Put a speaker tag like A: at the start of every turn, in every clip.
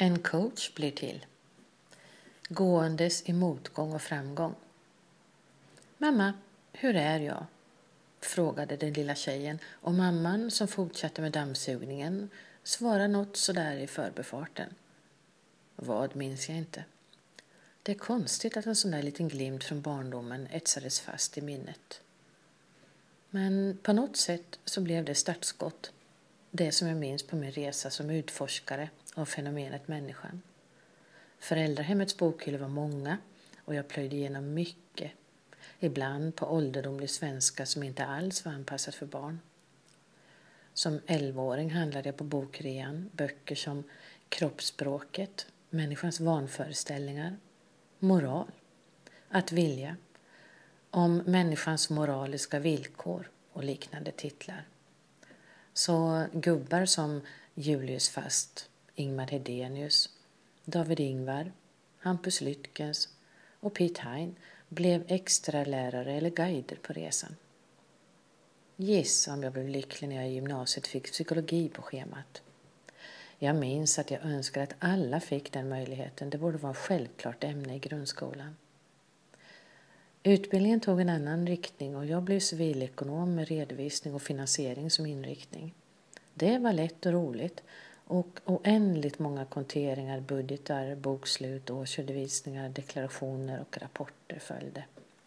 A: En coach blir till. Gåendes i motgång och framgång. Mamma, hur är jag? Frågade den lilla tjejen, och mamman som fortsatte med dammsugningen svarade något sådär i förbifarten. Vad minns jag inte. Det är konstigt att en sån där liten glimt från barndomen etsades fast i minnet. Men på något sätt så blev det startskott. Det som jag minns på min resa som utforskare av fenomenet människan. Föräldrahemmets bokhyllor var många och jag plöjde igenom mycket. Ibland på ålderdomlig svenska som inte alls var anpassat för barn. Som 11-åring handlade jag på bokrean böcker som Kroppsspråket, Människans vanföreställningar, Moral, Att vilja, Om människans moraliska villkor och liknande titlar. Så gubbar som Julius Fast, Ingmar Hedenius, David Ingvar, Hampus Lytkens och Pete Hein blev extra lärare eller guider på resan. Gissa om jag blev lycklig när jag i gymnasiet fick psykologi på schemat. Jag minns att jag önskade att alla fick den möjligheten. Det borde vara ett självklart ämne i grundskolan. Utbildningen tog en annan riktning och jag blev civilekonom med redovisning och finansiering som inriktning. Det var lätt och roligt och oändligt många konteringar, budgetar, bokslut, årsredovisningar, deklarationer och rapporter följde.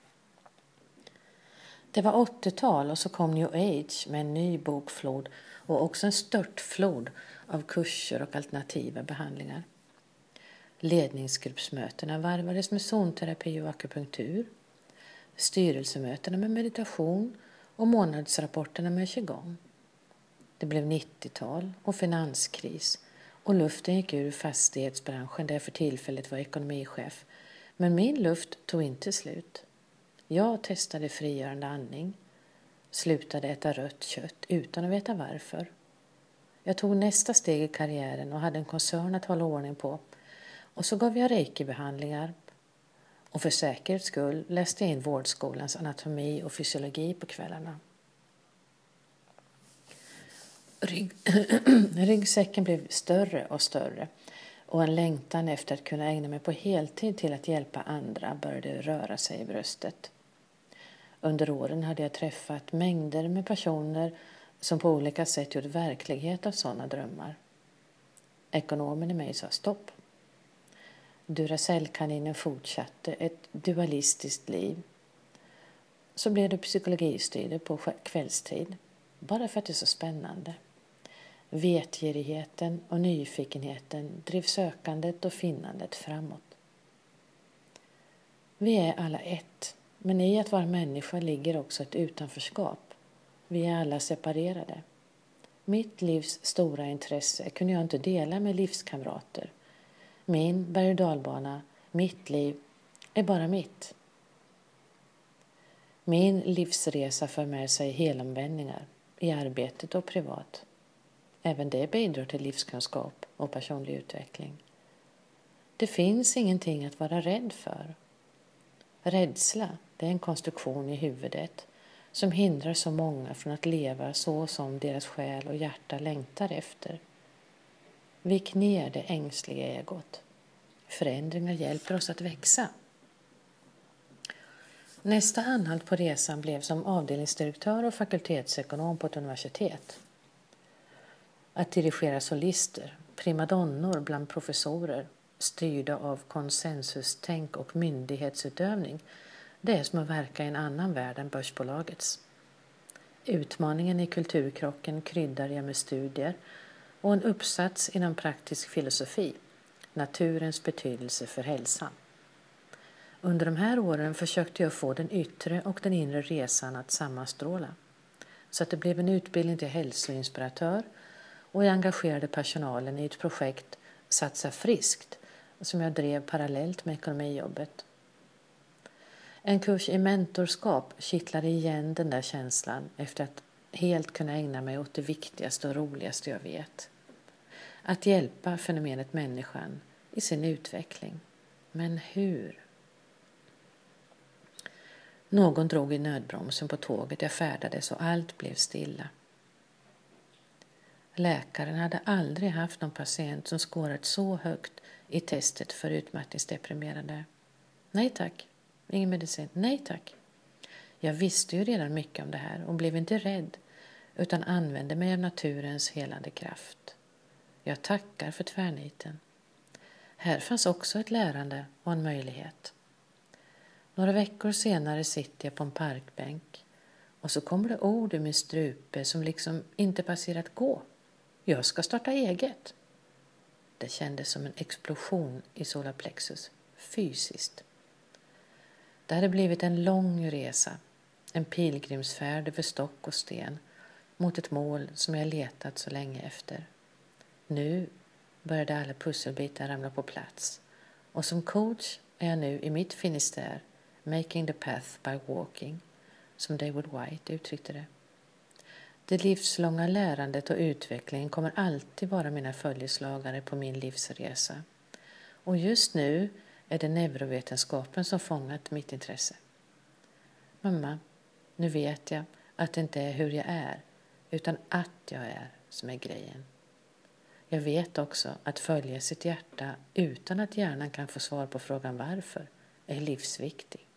A: Det var 80-tal och så kom New Age med en ny bokflod och också en störtflod av kurser och alternativa behandlingar. Ledningsgruppsmötena varvades med zonterapi och akupunktur, styrelsemötena med meditation och månadsrapporterna med qigong. Det blev 90-tal och finanskris och luften gick ur fastighetsbranschen där jag för tillfället var ekonomichef. Men min luft tog inte slut. Jag testade frigörande andning, slutade äta rött kött utan att veta varför. Jag tog nästa steg i karriären och hade en koncern att hålla ordning på. Och så gav jag reiki-behandlingar och för säkerhets skull läste jag in vårdskolans anatomi och fysiologi på kvällarna. Ryggsäcken blev större och större och en längtan efter att kunna ägna mig på heltid till att hjälpa andra började röra sig i bröstet. Under åren hade jag träffat mängder med personer som på olika sätt gjort verklighet av sådana drömmar. Ekonomen i mig sa stopp. Duracellkaninen fortsatte ett dualistiskt liv. Så blev det psykologistudier på kvällstid, bara för att det är så spännande. Vetgirigheten och nyfikenheten drev sökandet och finnandet framåt. Vi är alla ett, men i att vara människa ligger också ett utanförskap. Vi är alla separerade. Mitt livs stora intresse kunde jag inte dela med livskamrater. Min berg- och dalbana, mitt liv, är bara mitt. Min livsresa för med sig helomvändningar i arbetet och privat. Även det bidrar till livskunskap och personlig utveckling. Det finns ingenting att vara rädd för. Rädsla, det är en konstruktion i huvudet som hindrar så många från att leva så som deras själ och hjärta längtar efter. Vik ner det ängsliga egot. Förändringar hjälper oss att växa. Nästa anhalt på resan blev som avdelningsdirektör och fakultetsekonom på ett universitet. Att dirigera solister, primadonnor bland professorer, styrda av konsensustänk och myndighetsutövning, det är som att verka i en annan värld än börsbolagets. Utmaningen i kulturkrocken kryddar jag med studier och en uppsats inom praktisk filosofi, naturens betydelse för hälsan. Under de här åren försökte jag få den yttre och den inre resan att sammanstråla, så att det blev en utbildning till hälsoinspiratör och jag engagerade personalen i ett projekt Satsa friskt som jag drev parallellt med ekonomijobbet. En kurs i mentorskap kittlade igen den där känslan efter att helt kunna ägna mig åt det viktigaste och roligaste jag vet. Att hjälpa fenomenet människan i sin utveckling. Men hur? Någon drog i nödbromsen på tåget jag färdades och allt blev stilla. Läkaren hade aldrig haft någon patient som skårat så högt i testet för utmattningsdeprimerande. Nej tack, ingen medicin. Nej tack. Jag visste ju redan mycket om det här och blev inte rädd utan använde mig av naturens helande kraft. Jag tackar för tvärniten. Här fanns också ett lärande och en möjlighet. Några veckor senare sitter jag på en parkbänk och så kommer det ord ur min strupe som liksom inte passerat gå. Jag ska starta eget. Det kändes som en explosion i solarplexus, fysiskt. Det hade blivit en lång resa, en pilgrimsfärd över stock och sten mot ett mål som jag letat så länge efter. Nu började alla pusselbitar ramla på plats och som coach är jag nu i mitt finistär, making the path by walking, som David White uttryckte det. Det livslånga lärandet och utvecklingen kommer alltid vara mina följeslagare på min livsresa. Och just nu är det neurovetenskapen som fångat mitt intresse. Mamma, nu vet jag att det inte är hur jag är, utan att jag är som är grejen. Jag vet också att följa sitt hjärta utan att hjärnan kan få svar på frågan varför är livsviktig.